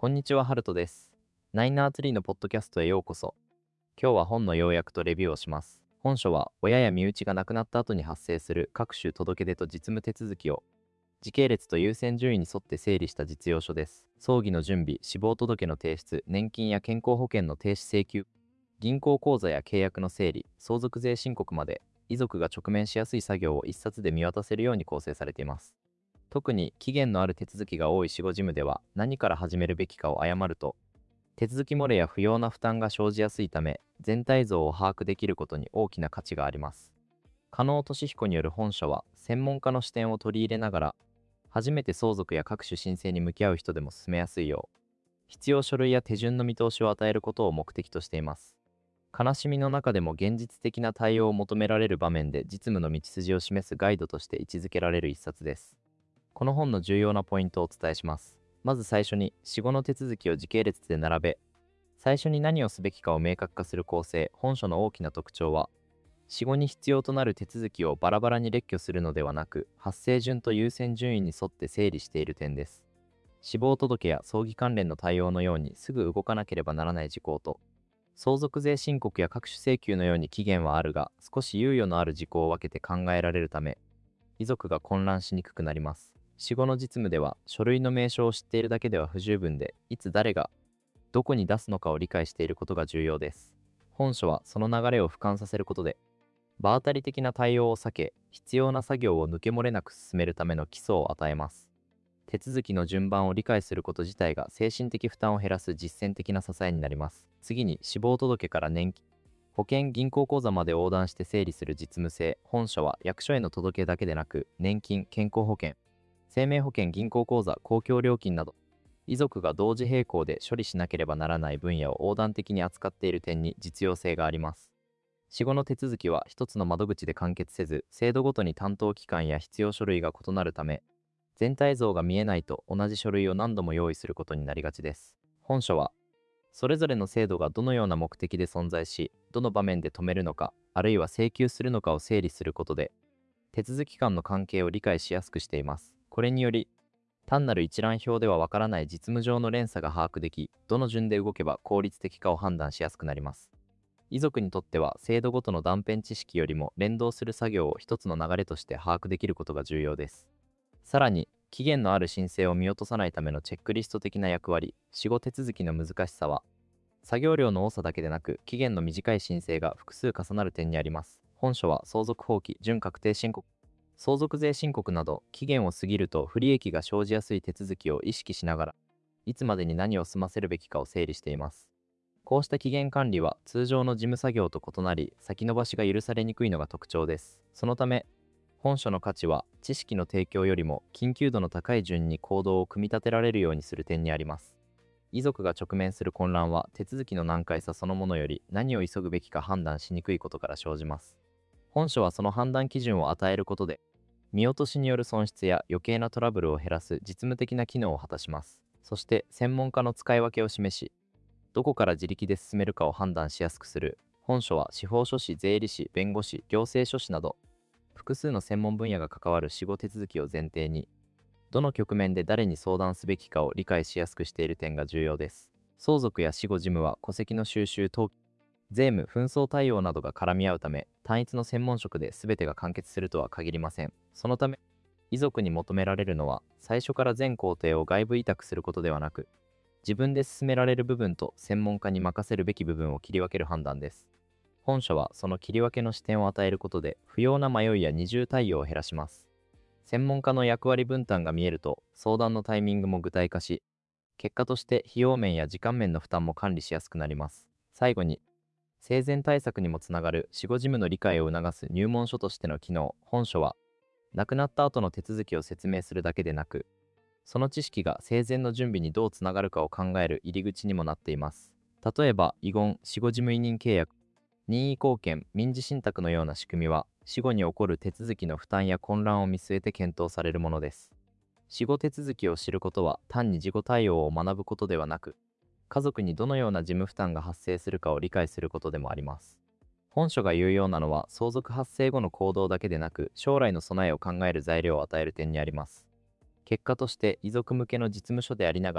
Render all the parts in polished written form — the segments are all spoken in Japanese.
こんにちは、ハルトです。ナイナーツリーのポッドキャストへようこそ。今日は本の要約とレビューをします。本書は、親や身内が亡くなった後に発生する各種届け出と実務手続きを、時系列と優先順位に沿って整理した実用書です。葬儀の準備、死亡届の提出、年金や健康保険の停止請求、銀行口座や契約の整理、相続税申告まで、遺族が直面しやすい作業を一冊で見渡せるように構成されています。特に期限のある手続きが多い死後事務では、何から始めるべきかを誤ると、手続き漏れや不要な負担が生じやすいため、全体像を把握できることに大きな価値があります。加納俊彦による本書は、専門家の視点を取り入れながら、初めて相続や各種申請に向き合う人でも進めやすいよう、必要書類や手順の見通しを与えることを目的としています。悲しみの中でも現実的な対応を求められる場面で実務の道筋を示すガイドとして位置づけられる一冊です。この本の重要なポイントをお伝えします。まず最初に、死後の手続きを時系列で並べ、最初に何をすべきかを明確化する構成。本書の大きな特徴は、死後に必要となる手続きをバラバラに列挙するのではなく、発生順と優先順位に沿って整理している点です。死亡届や葬儀関連の対応のようにすぐ動かなければならない事項と、相続税申告や各種請求のように期限はあるが、少し猶予のある事項を分けて考えられるため、遺族が混乱しにくくなります。死後の実務では、書類の名称を知っているだけでは不十分で、いつ誰がどこに出すのかを理解していることが重要です。本書はその流れを俯瞰させることで、場当たり的な対応を避け、必要な作業を抜け漏れなく進めるための基礎を与えます。手続きの順番を理解すること自体が精神的負担を減らす実践的な支えになります。次に、死亡届から年金、保険銀行口座まで横断して整理する実務性。本書は役所への届けだけでなく、年金、健康保険、生命保険、銀行口座、公共料金など、遺族が同時並行で処理しなければならない分野を横断的に扱っている点に実用性があります。死後の手続きは一つの窓口で完結せず、制度ごとに担当機関や必要書類が異なるため、全体像が見えないと同じ書類を何度も用意することになりがちです。本書は、それぞれの制度がどのような目的で存在し、どの場面で止めるのか、あるいは請求するのかを整理することで、手続き間の関係を理解しやすくしています。これにより、単なる一覧表ではわからない実務上の連鎖が把握でき、どの順で動けば効率的かを判断しやすくなります。遺族にとっては、制度ごとの断片知識よりも連動する作業を一つの流れとして把握できることが重要です。さらに、期限のある申請を見落とさないためのチェックリスト的な役割。死後手続きの難しさは、作業量の多さだけでなく、期限の短い申請が複数重なる点にあります。本書は相続放棄、準確定申告、相続税申告など、期限を過ぎると不利益が生じやすい手続きを意識しながら、いつまでに何を済ませるべきかを整理しています。こうした期限管理は通常の事務作業と異なり、先延ばしが許されにくいのが特徴です。そのため、本書の価値は知識の提供よりも緊急度の高い順に行動を組み立てられるようにする点にあります。遺族が直面する混乱は手続きの難解さそのものより何を急ぐべきか判断しにくいことから生じます。本書はその判断基準を与えることで、見落としによる損失や余計なトラブルを減らす実務的な機能を果たします。そして専門家の使い分けを示し、どこから自力で進めるかを判断しやすくする。本書は司法書士、税理士、弁護士、行政書士など、複数の専門分野が関わる死後手続きを前提に、どの局面で誰に相談すべきかを理解しやすくしている点が重要です。相続や死後事務は戸籍の収集、登記、税務、紛争対応などが絡み合うため、単一の専門職で全てが完結するとは限りません。そのため、遺族に求められるのは、最初から全工程を外部委託することではなく、自分で進められる部分と専門家に任せるべき部分を切り分ける判断です。本書はその切り分けの視点を与えることで、不要な迷いや二重対応を減らします。専門家の役割分担が見えると、相談のタイミングも具体化し、結果として費用面や時間面の負担も管理しやすくなります。最後に、生前対策にもつながる死後事務の理解を促す入門書としての機能。本書は、亡くなった後の手続きを説明するだけでなく、その知識が生前の準備にどうつながるかを考える入り口にもなっています。例えば、遺言、死後事務委任契約、任意後見、民事信託のような仕組みは、死後に起こる手続きの負担や混乱を見据えて検討されるものです。死後手続きを知ることは、単に事後対応を学ぶことではなく、家族にどのような事務負担が発生するかを理解することでもあります。本書が有用なのは、相続発生後の行動だけでなく、将来の備えを考える材料を与える点にあります。結果として遺族向けの実務書でありながら、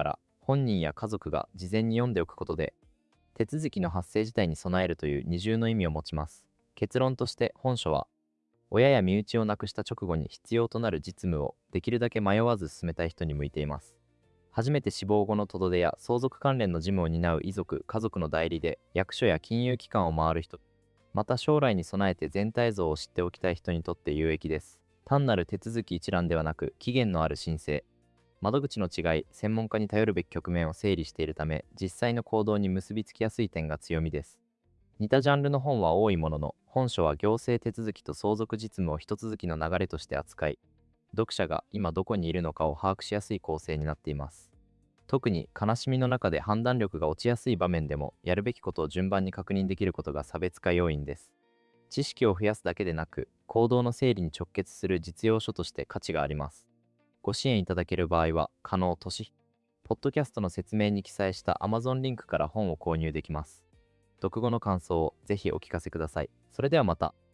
本人や家族が事前に読んでおくことで、手続きの発生自体に備えるという二重の意味を持ちます。結論として本書は、親や身内を亡くした直後に必要となる実務をできるだけ迷わず進めたい人に向いています。初めて死亡後の戸出や相続関連の事務を担う遺族・家族の代理で役所や金融機関を回る人、また将来に備えて全体像を知っておきたい人にとって有益です。単なる手続き一覧ではなく、期限のある申請、窓口の違い、専門家に頼るべき局面を整理しているため、実際の行動に結びつきやすい点が強みです。似たジャンルの本は多いものの、本書は行政手続きと相続実務を一続きの流れとして扱い、読者が今どこにいるのかを把握しやすい構成になっています。特に悲しみの中で判断力が落ちやすい場面でも、やるべきことを順番に確認できることが差別化要因です。知識を増やすだけでなく、行動の整理に直結する実用書として価値があります。ご支援いただける場合は、加納俊彦、ポッドキャストの説明に記載した Amazon リンクから本を購入できます。読後の感想をぜひお聞かせください。それではまた。